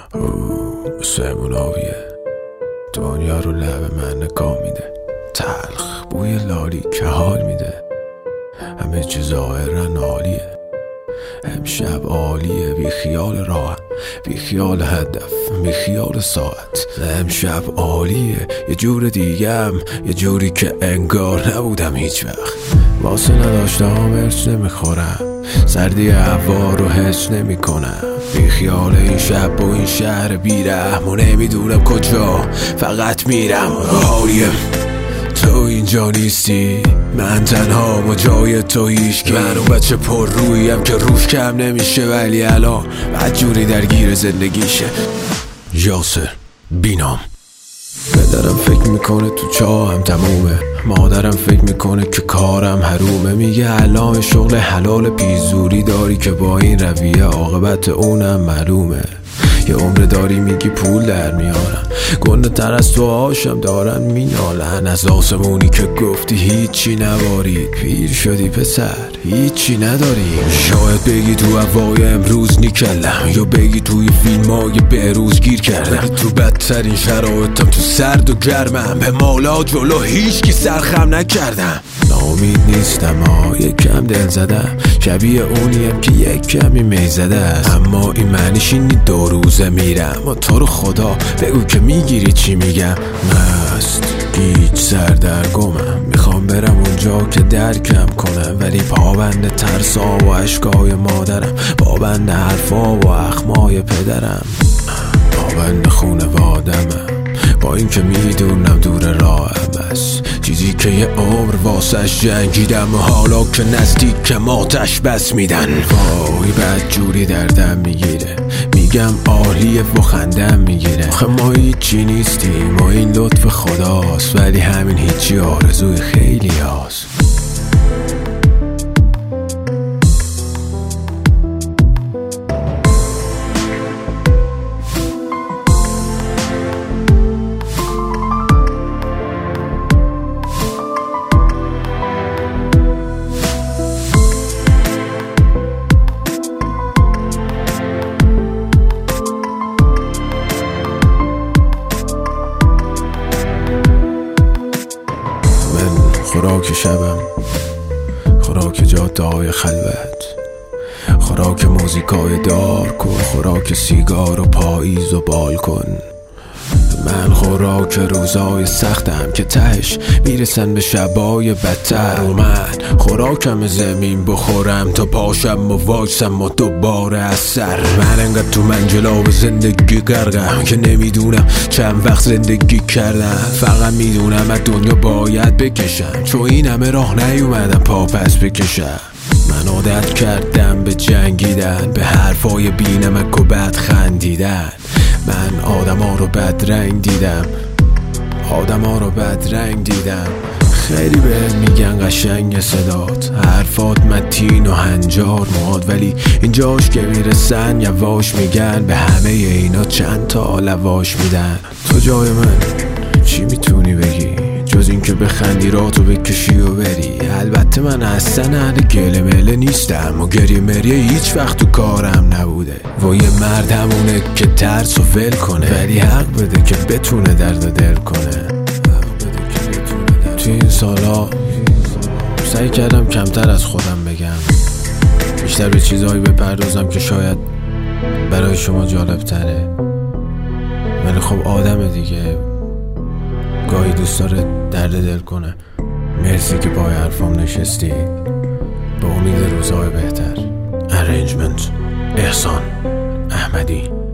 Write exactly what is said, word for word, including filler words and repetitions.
سمون آبیه دنیا رو لب من نگاه میده، تلخ بوی لالی که حال میده، همه چیز ظاهرن عالیه، امشب عالیه، بی خیال راه، بی خیال هدف، بی خیال ساعت، امشب عالیه، یه جور دیگم، یه جوری که انگار نبودم هیچ وقت. واسه نداشته ها مرچ نمیخورم، سردی هوا رو حس نمی کنم، بی خیال این شب و این شهر بی رحم و نمیدونم کجا فقط میرم. عالیه تو اینجا نیستی، من تنها و جای تو هیچکی، من اون بچه پر رویم که روش کم نمیشه ولی الان بدجوری درگیر زندگیشه. یاسر بینام. پدرم فکر میکنه تو چاهم تمومه، مادرم فکر میکنه که کارم حرومه، میگه الان شغل حلال پیزوری داری که با این رویه عاقبت اونم معلومه. یه عمر داری میگی پول در میارم، گنده تر از تو هاشم دارن مینالن، از آسمونی که گفتی هیچی نبارید، پیر شدی پسر هیچی نداری. شاید بگی تو هوای امروز نیکلم، یا بگی توی فیلم های بهروز گیر کردم، تو بدترین شرایطم تو سرد و گرمم، به مالا جلو هیچکی سرخم نکردم. ناامید نیستم ها، یکم دل زدم، شبیه اونیم که یک کمی می زده، اما این معنیش اینی دو روزه میرم و تو رو خدا بگو که میگیری چی میگم. مست گیج سردرگمم، میخوام برم اونجا که درکم کنم، ولی پابند ترسا و عشقای مادرم، پابند حرفا و اخمای پدرم، پابند خونوادمم، با این که میدونم دور راهم است، چیزی که یه عمر واسش جنگیدم و حالا که نزدیک آتش بس میدن، وای بدجوری دردم میگیره، میگم عالیه و خندم میگیره، آخه ما هیچی نیستیم و این لطف خداست، ولی همین هیچی آرزوی خیلی هاست. خوراک شبم، خوراک جاده های خلوت، خوراک موزیکای دارک و خوراک سیگار و پاییز و بالکن، من خوراک روزای سختم که تهش میرسن به شبای بدتر، و من خوراکم زمین بخورم تا پاشم و وایسم و دوباره از سر. من انقدر تو منجلاب زندگی غرقم که نمیدونم چند وقت زندگی کردم، فقط میدونم از دنیا باید بکشم، چون این همه راه نیومدم پا پس بکشم. من عادت کردم به جنگیدن، به حرفای بی‌نمک و بد خندیدن، من آدم ها رو بد رنگ دیدم، آدم ها رو بد رنگ دیدم، خیلی بهت میگن قشنگ صدات، حرفات متین و هنجار ماد، ولی اینجاش که میرسن یواش میگن به همه اینا چند تا لواش میدن. تو جای من چی میتونی بگی جز این که بخندی راتو بکشی و بری؟ البته من اصلا اهل گله مله نیستم و گریه مریه هیچ وقت تو کارم نبوده، و یه مرد همونه که ترس و ول کنه، ولی حق بده که بتونه درد دل کنه. توی این سالا سعی کردم کمتر از خودم بگم، بیشتر به چیزهایی بپردازم که شاید برای شما جالب تره، ولی خب آدم دیگه گاهی دوست داره درد دل کنه. مرسی که پای حرفام نشستی، به امید روزهای بهتر. ارنجمنت احسان احمدی.